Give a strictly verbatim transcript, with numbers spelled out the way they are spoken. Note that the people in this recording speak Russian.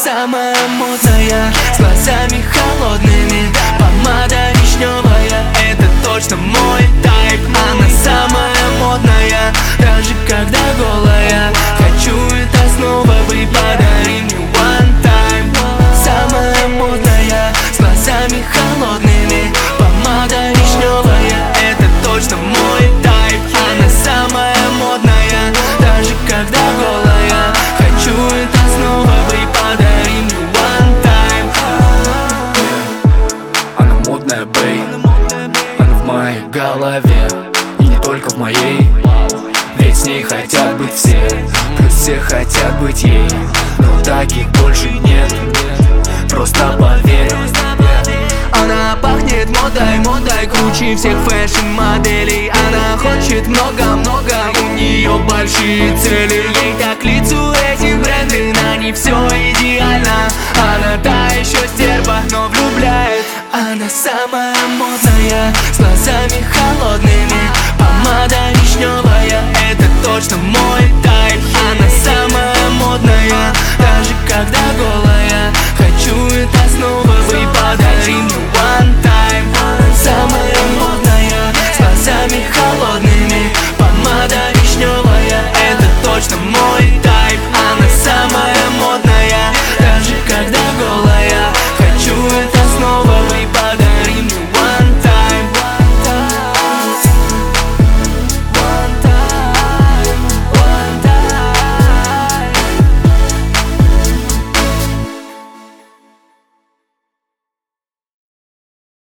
самая модная, с глазами холодными, помада вишневая. Это точно мой тайп. Она самая модная, даже когда голая. Хочу это снова, вы подари мне one time. Самая модная, с глазами холодными, помада вишневая. Это точно мой тайп. Она самая модная, даже когда голая. Хочу это снова, вы подари мне one time. Она модная, бэй, она в моей голове, и не только в моей. Ведь с ней хотят быть все, плюс все хотят быть ей. Но таких больше нет, просто поверь. Она пахнет модой, модой круче всех фэшн-моделей. Она хочет много-много, у нее большие цели. Ей так к лицу эти бренды, на ней все идеально. Она та еще стерва, но влюбляет. Она самая модная, с глазами